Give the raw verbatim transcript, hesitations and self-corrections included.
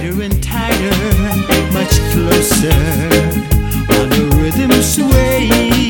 tighter and tighter, much closer on the rhythm sway.